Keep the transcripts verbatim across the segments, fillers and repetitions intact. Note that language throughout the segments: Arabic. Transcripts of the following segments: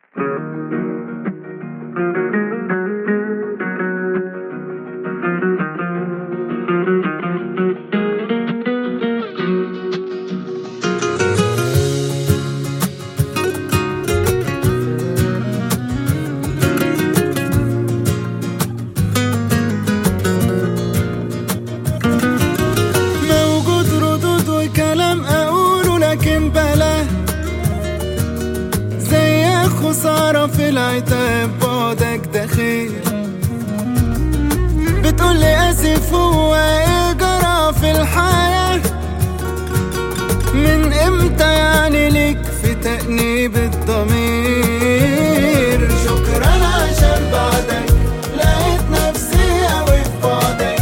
خسارة في العتاب بعدك ده خير. بتقولي اسف هو ايه جرى في الحياة؟ من امتى يعني ليك في تأنيب الضمير؟ شكرا عشان بعدك لقيت نفسي اوي في بعدك،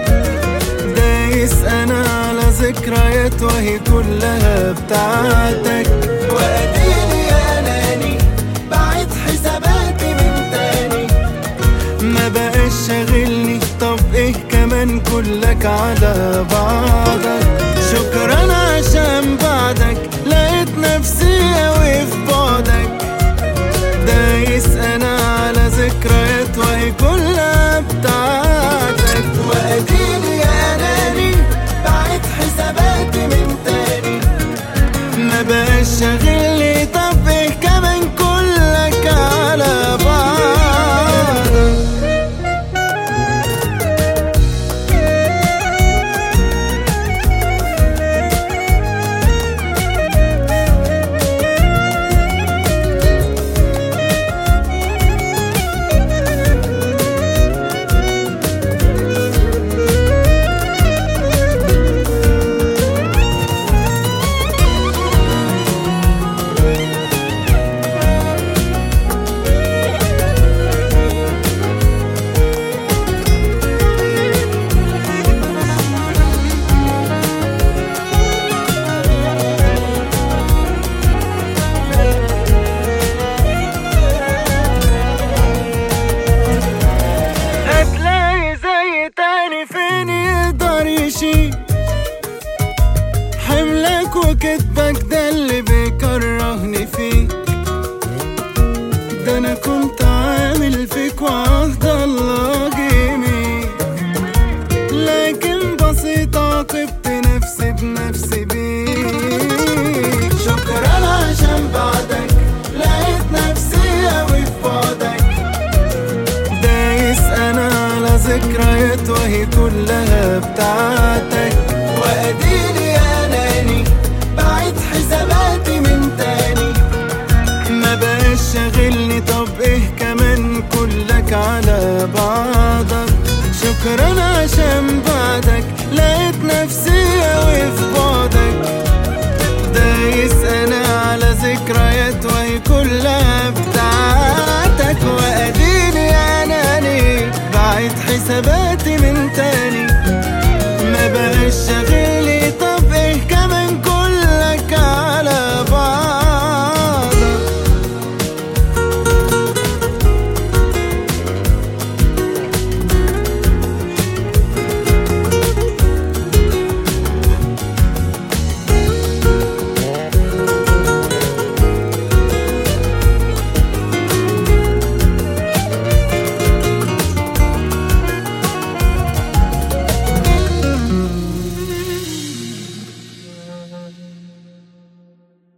دايس انا على ذكريات وهي كلها بتاعتك. واديني اناني بعيد حساباتي من تاني، ما بقاش شاغلني طب ايه كمان كلك على بعضك. شكرا عشان بعدك لقيت نفسي اوي في بعدك، دايس انا على ذكريات وهي كلها بتاعتك. واديني يا اناني بعيد حساباتي من تاني، ما بقاش شاغلني طب ايه كمان كلك على بعضك. حملك وكدبك ده اللي بيكرهني فيك، ده انا كنت عامل فيك وعهد الله جميل، لكن بسيط عاقبت نفسي بنفسي بيك. شكرا عشان بعدك لقيت نفسي اوي في بعدك، دايس انا على ذكريات وهي كلها بتاعتك. واديني يا اناني بعيد حساباتي من تاني، ما بقاش شاغلني طب ايه كمان كلك على بعضك. شكرا عشان بعدك لقيت نفسي اوي في بعدك، دايس انا على ذكريات وهي كلها بتاعتك. واديني يا اناني بعيد حساباتي